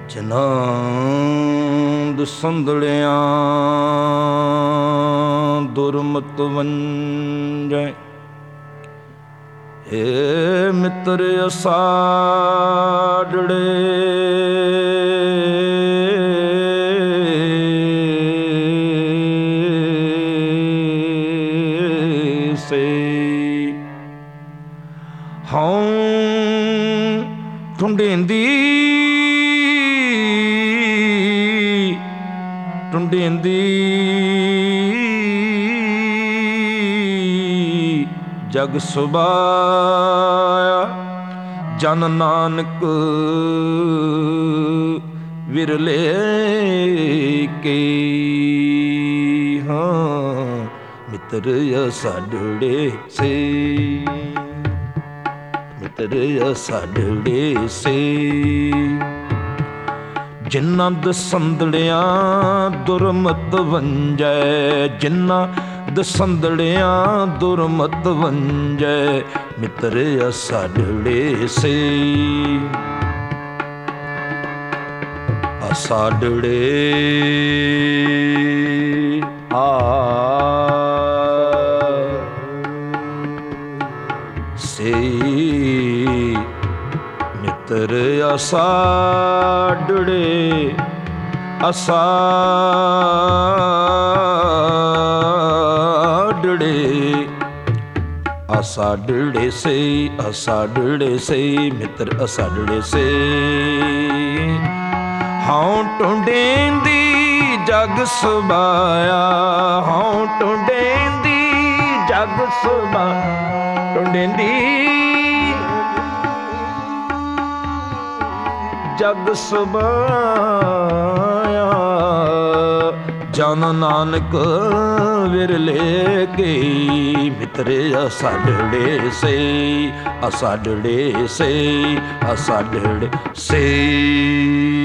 ਜਿਨ੍ਹਾਂ ਸੰਦੜਿਆਂ ਦੁਰਮਤ ਵੰਜੈ। ਏ ਮਿੱਤਰ ਅਸਾਡੜੇ ਸੇ ਹਉ ਢੁੰਡੇਂਦੀ ਜਗ ਸੁਭਾਇਆ। ਜਨ ਨਾਨਕ ਵਿਰਲੇ ਕੇ ਹਾਂ ਮਿੱਤਰ ਅਸਾਡੜੇ ਸੇ, ਮਿੱਤਰ ਅਸਾਡੜੇ ਸੇ। ਜਿਨ੍ਹਾਂ ਦਸੰਦੜਿਆਂ ਦੁਰਮਤ ਵੰਜੈ, ਜਿਨ੍ਹਾਂ ਦਸੰਦੜਿਆਂ ਦੁਰਮਤ ਵੰਜੈ। ਮਿੱਤਰ ਅਸਾਡੜੇ ਸੇ, ਅਸਾਡੜੇ ਸੇ। ਮਿੱਤਰ ਅਸਾਡੜੇ ਅਸਾਡੜੇ ਅਸਾਡੜੇ ਸੇ, ਅਸਾਡੜੇ ਸੇ। ਮਿੱਤਰ ਅਸਾਡੜੇ ਸੇ ਹਉ ਢੁੰਡੇਂਦੀ ਜਗ ਸੁਭਾਇਆ, ਹਉ ਢੁੰਡੇਂਦੀ ਜਗ ਸੁਭਾਇਆ। ਢੁੰਡੇਂਦੀ ਜਗ ਸੁਭਾਇਆ। ਜਨ ਨਾਨਕ ਵਿਰਲੇ ਕੇ ਮਿੱਤਰ ਅਸਾਡੜੇ ਸੇ, ਅਸਾਡੜੇ ਸੇ, ਅਸਾਡੜੇ ਸੇ।